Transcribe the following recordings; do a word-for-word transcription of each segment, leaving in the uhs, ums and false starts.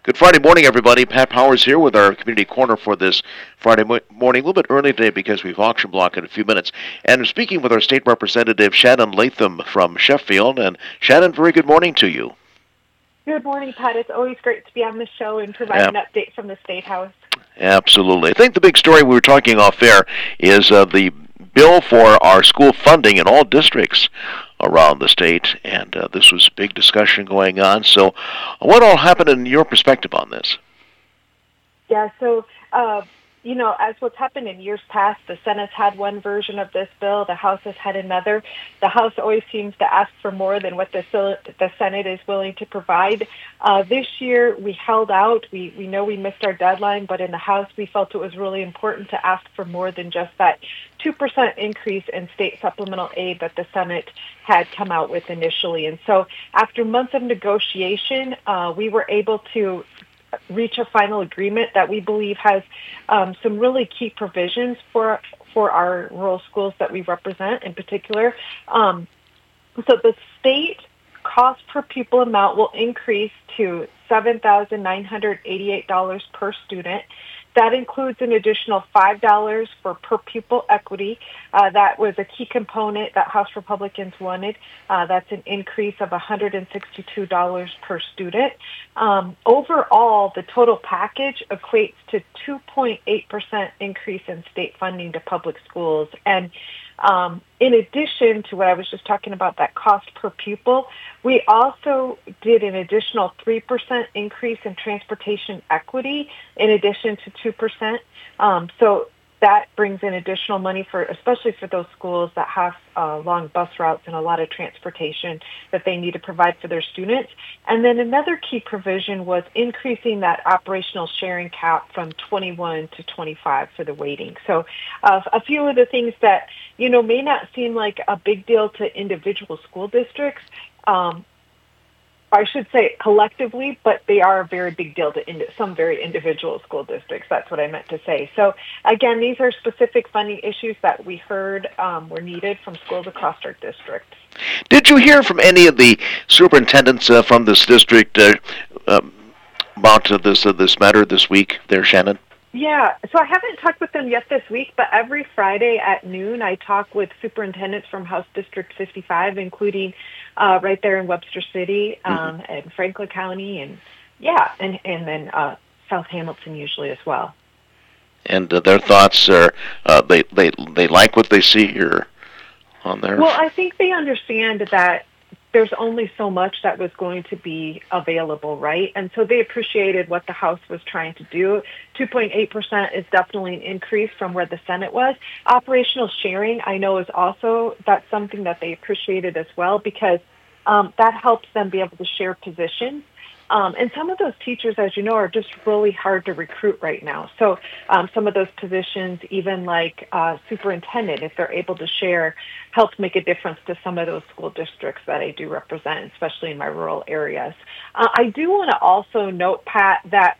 Good Friday morning, everybody. Pat Powers here with our community corner for this Friday mo- morning. A little bit early today because we've auction block in a few minutes. And I'm speaking with our state representative, Shannon Latham from Sheffield. And Shannon, very good morning to you. Good morning, Pat. It's always great to be on the show and provide Yeah. an update from the State House. Absolutely. I think the big story we were talking off air is uh, the bill for our school funding in all districts around the state, and uh, this was a big discussion going on. So what all happened in your perspective on this? Yeah, so, uh, you know, as what's happened in years past, the Senate's had one version of this bill, the House has had another. The House always seems to ask for more than what the, the Senate is willing to provide. Uh, this year, we held out. We, we know we missed our deadline, but in the House, we felt it was really important to ask for more than just that two percent increase in state supplemental aid that the Senate had come out with initially. And so after months of negotiation, uh, we were able to reach a final agreement that we believe has um, some really key provisions for for our rural schools that we represent in particular. Um, so the state cost per pupil amount will increase to seven thousand nine hundred eighty-eight dollars per student. That includes an additional five dollars for per pupil equity. Uh, that was a key component that House Republicans wanted. Uh, that's an increase of one hundred sixty-two dollars per student. Um, overall, the total package equates to two point eight percent increase in state funding to public schools. And Um, in addition to what I was just talking about, that cost per pupil, we also did an additional three percent increase in transportation equity in addition to two percent. Um, so that brings in additional money for, especially for those schools that have uh, long bus routes and a lot of transportation that they need to provide for their students. And then another key provision was increasing that operational sharing cap from twenty-one to twenty-five for the weighting. So uh, a few of the things that, you know, may not seem like a big deal to individual school districts, um, I should say collectively, but they are a very big deal to ind- some very individual school districts. That's what I meant to say. So again, these are specific funding issues that we heard um, were needed from schools across our district. Did you hear from any of the superintendents uh, from this district uh, um, about uh, this uh, this matter this week there, Shannon? Yeah, so I haven't talked with them yet this week, but every Friday at noon I talk with superintendents from House District fifty-five, including uh, right there in Webster City um, mm-hmm. and Franklin County, and yeah, and, and then uh, South Hamilton usually as well. And uh, their thoughts are, uh, they, they, they like what they see here on there? Well, I think they understand that there's only so much that was going to be available, right? And so they appreciated what the House was trying to do. two point eight percent is definitely an increase from where the Senate was. Operational sharing, I know, is also, that's something that they appreciated as well, because um, that helps them be able to share positions. Um, and some of those teachers, as you know, are just really hard to recruit right now. So um, some of those positions, even like uh, superintendent, if they're able to share, helps make a difference to some of those school districts that I do represent, especially in my rural areas. Uh, I do want to also note, Pat, that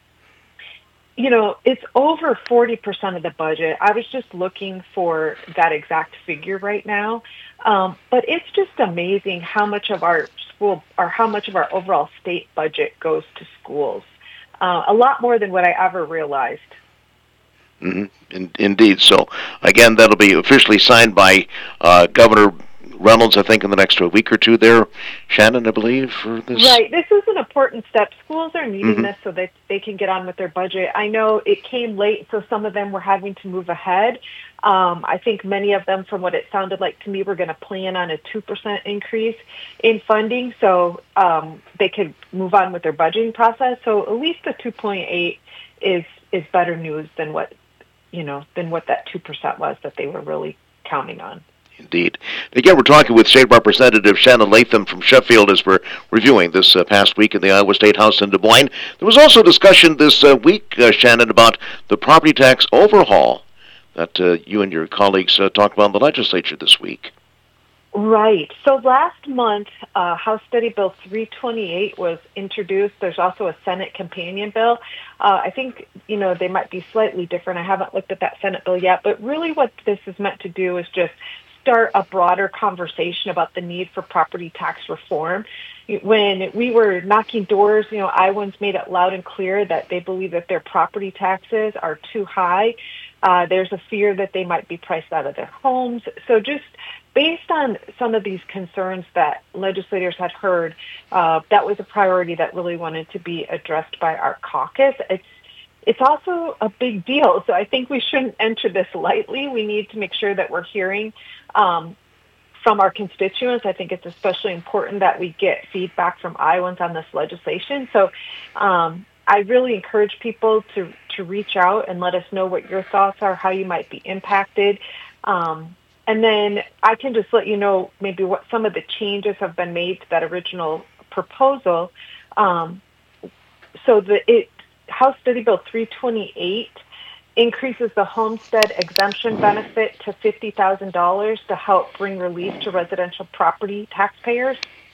you know, it's over forty percent of the budget. I was just looking for that exact figure right now. Um, but it's just amazing how much of our school or how much of our overall state budget goes to schools. Uh, a lot more than what I ever realized. Mm-hmm. In, indeed. So, again, that'll be officially signed by uh, Governor Reynolds, I think, in the next week or two there, Shannon, I believe, for this. Right. This is an important step. Schools are needing mm-hmm. this so that they can get on with their budget. I know it came late, so some of them were having to move ahead. Um, I think many of them, from what it sounded like to me, were going to plan on a two percent increase in funding so um, they could move on with their budgeting process. So at least the two point eight is is better news than what, you know, than what that two percent was that they were really counting on. Indeed. Again, we're talking with State Representative Shannon Latham from Sheffield as we're reviewing this uh, past week in the Iowa State House in Des Moines. There was also discussion this uh, week, uh, Shannon, about the property tax overhaul that uh, you and your colleagues uh, talked about in the legislature this week. Right. So last month, uh, House Study Bill three twenty-eight was introduced. There's also a Senate companion bill. Uh, I think, you know, they might be slightly different. I haven't looked at that Senate bill yet, but really what this is meant to do is just start a broader conversation about the need for property tax reform. When we were knocking doors, you know, Iowans made it loud and clear that they believe that their property taxes are too high. Uh, there's a fear that they might be priced out of their homes. So just based on some of these concerns that legislators had heard, uh, that was a priority that really wanted to be addressed by our caucus. It's It's also a big deal, so I think we shouldn't enter this lightly. We need to make sure that we're hearing um, from our constituents. I think it's especially important that we get feedback from Iowans on this legislation. So um, I really encourage people to, to reach out and let us know what your thoughts are, how you might be impacted. Um, and then I can just let you know maybe what some of the changes have been made to that original proposal. Um, so the it House Study Bill three twenty-eight increases the homestead exemption benefit to fifty thousand dollars to help bring relief to residential property taxpayers.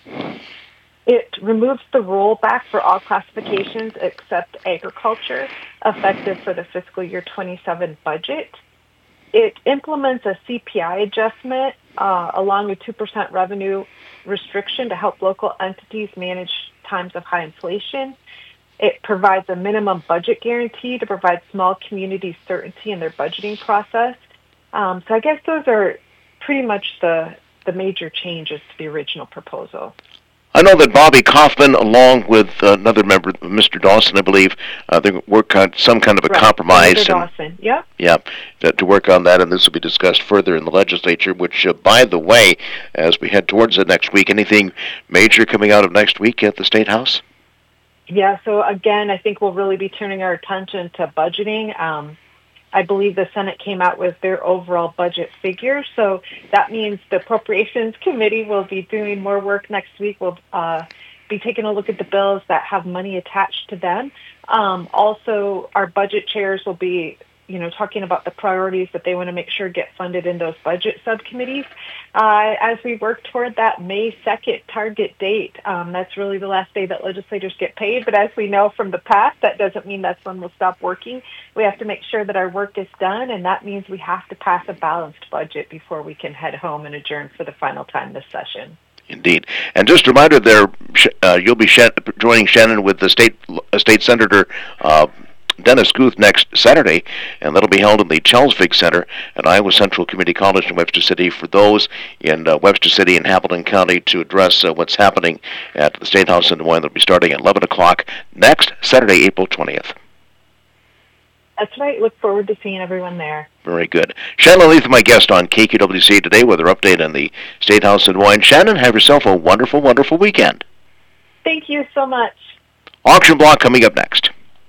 It removes the rollback for all classifications except agriculture, effective for the fiscal year twenty-seven budget. It implements a C P I adjustment uh, along with two percent revenue restriction to help local entities manage times of high inflation. It provides a minimum budget guarantee to provide small communities certainty in their budgeting process. Um, so I guess those are pretty much the, the major changes to the original proposal. I know that Bobby Kaufman, along with uh, another member, Mister Dawson, I believe, uh, they work on some kind of a right. compromise. Mister Dawson, yeah. Yeah, to, to work on that, and this will be discussed further in the legislature, which, uh, by the way, as we head towards the next week, anything major coming out of next week at the State House? Yeah, so again, I think we'll really be turning our attention to budgeting. Um, I believe the Senate came out with their overall budget figures, so that means the Appropriations Committee will be doing more work next week. We'll uh, be taking a look at the bills that have money attached to them. Um, also, our budget chairs will be, you know, talking about the priorities that they want to make sure get funded in those budget subcommittees. Uh, as we work toward that May second target date, um, that's really the last day that legislators get paid. But as we know from the past, that doesn't mean that's when we'll stop working. We have to make sure that our work is done, and that means we have to pass a balanced budget before we can head home and adjourn for the final time this session. Indeed. And just a reminder there, uh, you'll be sh- joining Shannon with the state uh, state senator, uh, Dennis Guth, next Saturday, and that'll be held in the Chelsvig Center at Iowa Central Community College in Webster City for those in uh, Webster City and Hamilton County to address uh, what's happening at the State House in Des Moines. That'll be starting at eleven o'clock next Saturday, April twentieth. That's right. Look forward to seeing everyone there. Very good. Shannon Leith, my guest on K Q W C today with her update on the State House in Des Moines. Shannon, have yourself a wonderful, wonderful weekend. Thank you so much. Auction block coming up next.